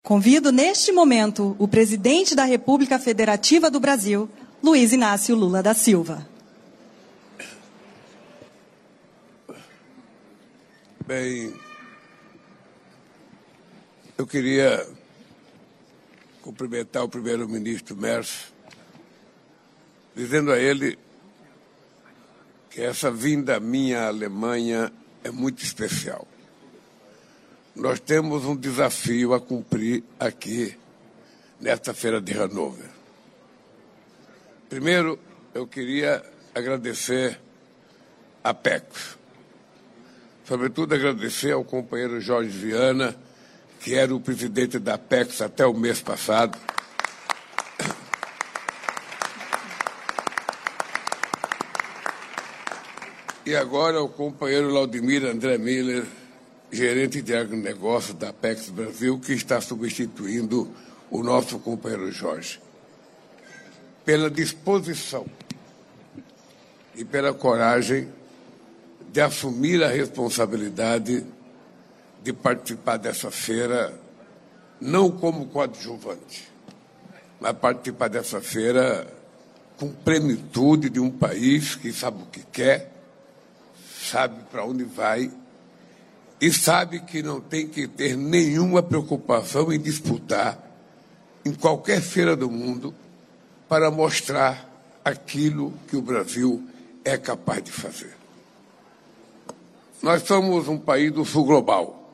Convido neste momento o presidente da República Federativa do Brasil, Luiz Inácio Lula da Silva. Bem, eu queria cumprimentar o primeiro-ministro Merz, dizendo a ele que essa vinda minha à Alemanha é muito especial. Nós temos um desafio a cumprir aqui, nesta feira de Hannover. Primeiro, eu queria agradecer a PECOS. Sobretudo, agradecer ao companheiro Jorge Viana, que era o presidente da PECOS até o mês passado. E agora o companheiro Laudimir André Miller, gerente de agronegócio da PECOS Brasil, que está substituindo o nosso companheiro Jorge. Pela disposição e pela coragem de assumir a responsabilidade de participar dessa feira, não como coadjuvante, mas participar dessa feira com plenitude de um país que sabe o que quer, sabe para onde vai e sabe que não tem que ter nenhuma preocupação em disputar em qualquer feira do mundo para mostrar aquilo que o Brasil é capaz de fazer. Nós somos um país do sul global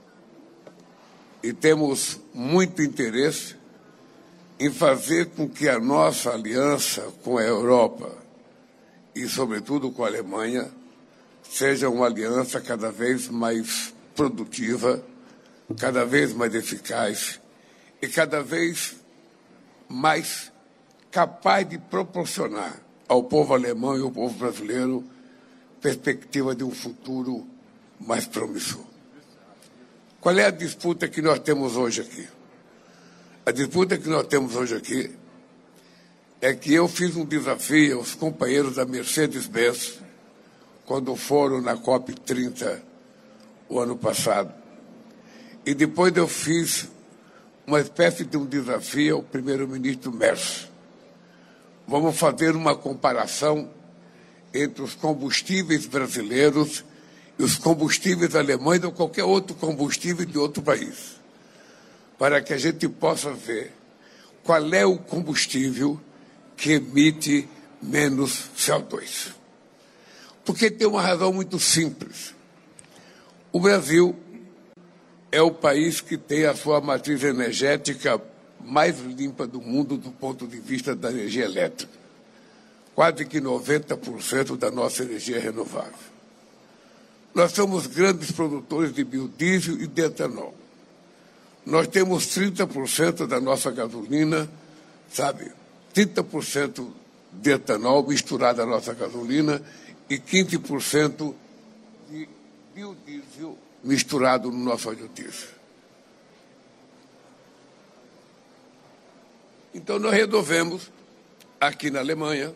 e temos muito interesse em fazer com que a nossa aliança com a Europa e, sobretudo, com a Alemanha, seja uma aliança cada vez mais produtiva, cada vez mais eficaz e cada vez mais capaz de proporcionar ao povo alemão e ao povo brasileiro perspectiva de um futuro mais promissor. Qual é a disputa que nós temos hoje aqui? A disputa que nós temos hoje aqui é que eu fiz um desafio aos companheiros da Mercedes-Benz quando foram na COP30 o ano passado. E depois eu fiz uma espécie de um desafio ao primeiro-ministro Merz. Vamos fazer uma comparação entre os combustíveis brasileiros e os combustíveis alemães ou qualquer outro combustível de outro país, para que a gente possa ver qual é o combustível que emite menos CO2. Porque tem uma razão muito simples. O Brasil é o país que tem a sua matriz energética mais limpa do mundo do ponto de vista da energia elétrica. Quase que 90% da nossa energia é renovável. Nós somos grandes produtores de biodiesel e de etanol. Nós temos 30% da nossa gasolina, 30% de etanol misturado à nossa gasolina e 15% de biodiesel misturado no nosso óleo diesel. Então, nós resolvemos, aqui na Alemanha,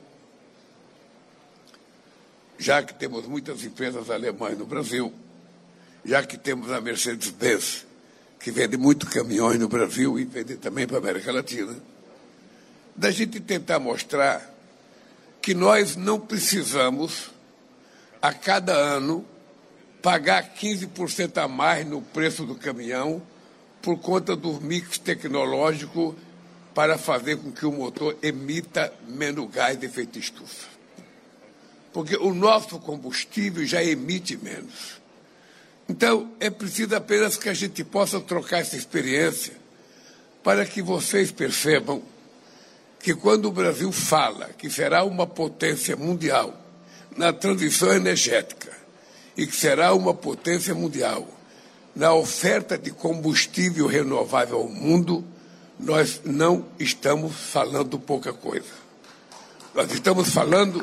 já que temos muitas empresas alemãs no Brasil, já que temos a Mercedes-Benz, que vende muito caminhões no Brasil e vende também para a América Latina, da gente tentar mostrar que nós não precisamos, a cada ano, pagar 15% a mais no preço do caminhão por conta do mix tecnológico para fazer com que o motor emita menos gás de efeito estufa. Porque o nosso combustível já emite menos. Então, é preciso apenas que a gente possa trocar essa experiência para que vocês percebam que quando o Brasil fala que será uma potência mundial na transição energética e que será uma potência mundial na oferta de combustível renovável ao mundo, nós não estamos falando pouca coisa. Nós estamos falando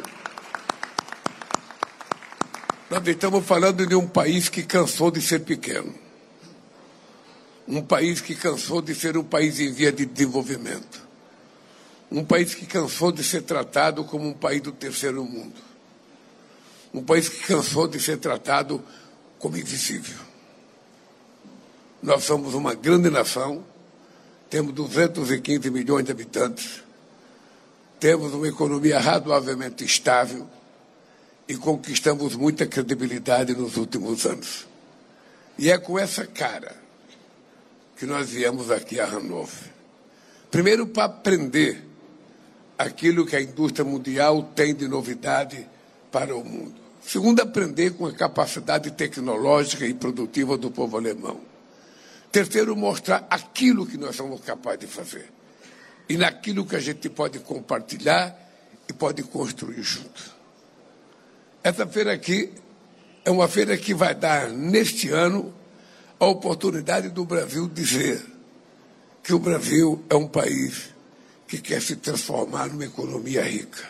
de um país que cansou de ser pequeno. Um país que cansou de ser um país em via de desenvolvimento. Um país que cansou de ser tratado como um país do terceiro mundo. Um país que cansou de ser tratado como invisível. Nós somos uma grande nação temos 215 milhões de habitantes, temos uma economia razoavelmente estável e conquistamos muita credibilidade nos últimos anos. E é com essa cara que nós viemos aqui a Hannover. Primeiro, para aprender aquilo que a indústria mundial tem de novidade para o mundo. Segundo, aprender com a capacidade tecnológica e produtiva do povo alemão. Terceiro, mostrar aquilo que nós somos capazes de fazer. E naquilo que a gente pode compartilhar e pode construir juntos. Essa feira aqui é uma feira que vai dar, neste ano, a oportunidade do Brasil dizer que o Brasil é um país que quer se transformar numa economia rica.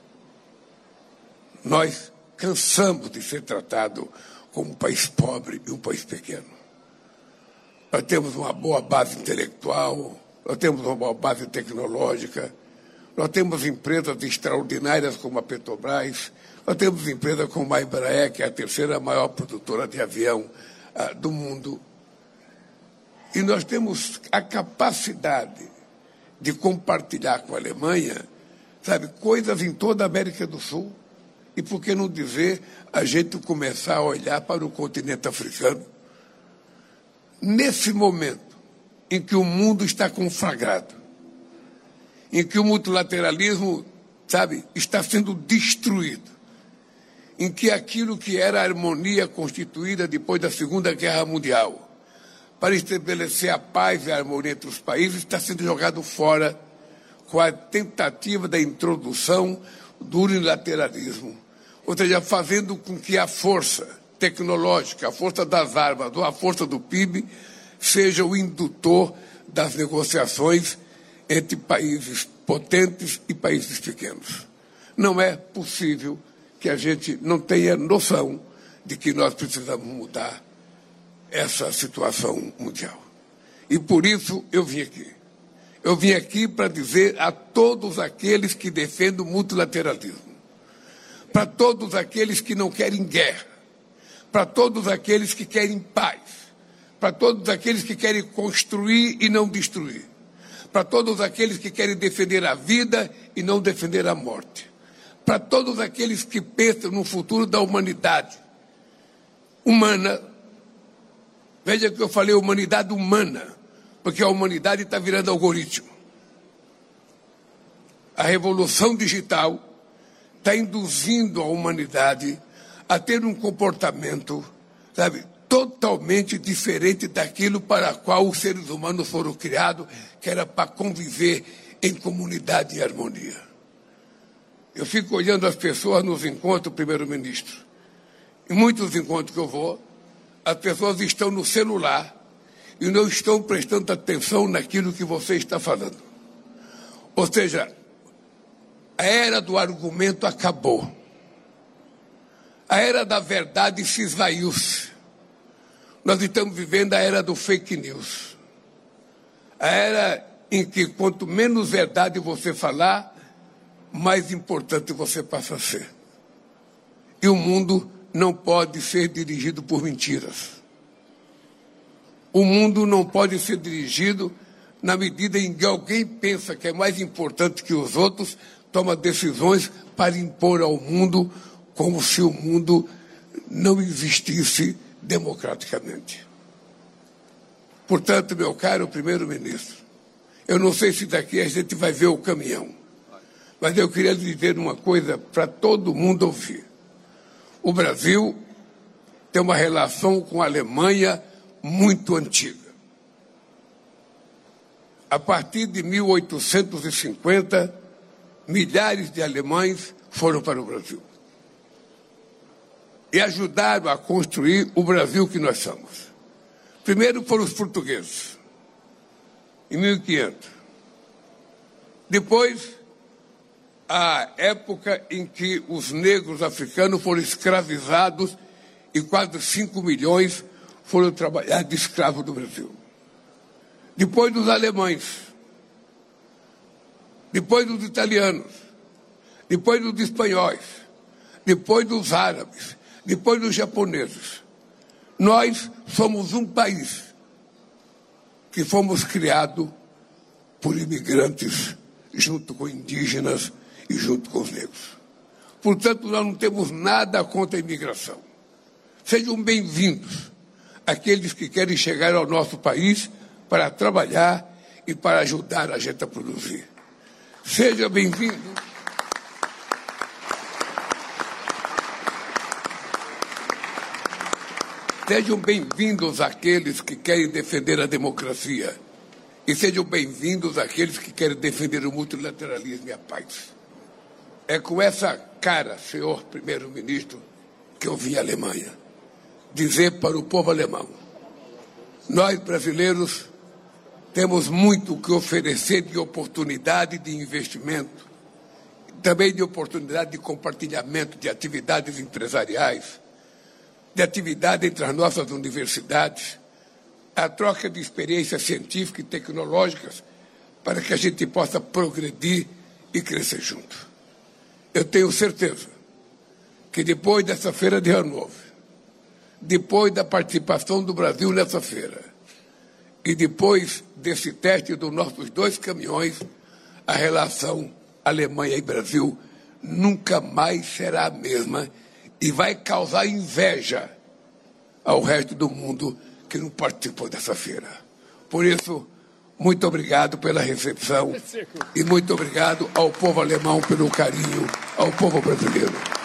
Nós cansamos de ser tratado como um país pobre e um país pequeno. Nós temos uma boa base intelectual, nós temos uma boa base tecnológica, nós temos empresas extraordinárias como a Petrobras, nós temos empresas como a Embraer, que é a terceira maior produtora de avião do mundo. E nós temos a capacidade de compartilhar com a Alemanha, sabe, coisas em toda a América do Sul. E por que não dizer a gente começar a olhar para o continente africano? Nesse momento em que o mundo está conflagrado, em que o multilateralismo, sabe, está sendo destruído, em que aquilo que era a harmonia constituída depois da Segunda Guerra Mundial, para estabelecer a paz e a harmonia entre os países, está sendo jogado fora com a tentativa da introdução do unilateralismo. Ou seja, fazendo com que a força tecnológica, a força das armas ou a força do PIB seja o indutor das negociações entre países potentes e países pequenos. Não é possível que a gente não tenha noção de que nós precisamos mudar essa situação mundial. E por isso eu vim aqui. Eu vim aqui para dizer a todos aqueles que defendem o multilateralismo, para todos aqueles que não querem guerra, para todos aqueles que querem paz, para todos aqueles que querem construir e não destruir, para todos aqueles que querem defender a vida e não defender a morte, para todos aqueles que pensam no futuro da humanidade humana. Veja que eu falei humanidade humana, porque a humanidade está virando algoritmo. A revolução digital está induzindo a humanidade a ter um comportamento, sabe, totalmente diferente daquilo para o qual os seres humanos foram criados, que era para conviver em comunidade e harmonia. Eu fico olhando as pessoas nos encontros, primeiro-ministro. Em muitos encontros que eu vou, as pessoas estão no celular e não estão prestando atenção naquilo que você está falando. Ou seja, a era do argumento acabou. A era da verdade se esvaiu-se. Nós estamos vivendo a era do fake news. A era em que quanto menos verdade você falar, mais importante você passa a ser. E o mundo não pode ser dirigido por mentiras. O mundo não pode ser dirigido na medida em que alguém pensa que é mais importante que os outros, toma decisões para impor ao mundo como se o mundo não existisse democraticamente. Portanto, meu caro primeiro-ministro, eu não sei se daqui a gente vai ver o caminhão, mas eu queria lhe dizer uma coisa para todo mundo ouvir. O Brasil tem uma relação com a Alemanha muito antiga. A partir de 1850, milhares de alemães foram para o Brasil e ajudaram a construir o Brasil que nós somos. Primeiro foram os portugueses, em 1500. Depois, a época em que os negros africanos foram escravizados e quase 5 milhões foram trabalhar de escravo do Brasil. Depois dos alemães, depois dos italianos, depois dos espanhóis, depois dos árabes, depois dos japoneses. Nós somos um país que fomos criados por imigrantes, junto com indígenas e junto com os negros. Portanto, nós não temos nada contra a imigração. Sejam bem-vindos aqueles que querem chegar ao nosso país para trabalhar e para ajudar a gente a produzir. Seja bem-vindo. Sejam bem-vindos aqueles que querem defender a democracia. E sejam bem-vindos aqueles que querem defender o multilateralismo e a paz. É com essa cara, senhor primeiro-ministro, que eu vim à Alemanha dizer para o povo alemão: nós, brasileiros, temos muito o que oferecer de oportunidade de investimento, também de oportunidade de compartilhamento de atividades empresariais, de atividade entre as nossas universidades, a troca de experiências científicas e tecnológicas para que a gente possa progredir e crescer junto. Eu tenho certeza que depois dessa feira de Hannover, depois da participação do Brasil nessa feira e depois desse teste dos nossos 2 caminhões, a relação Alemanha e Brasil nunca mais será a mesma e vai causar inveja ao resto do mundo que não participou dessa feira. Por isso, muito obrigado pela recepção e muito obrigado ao povo alemão pelo carinho ao povo brasileiro.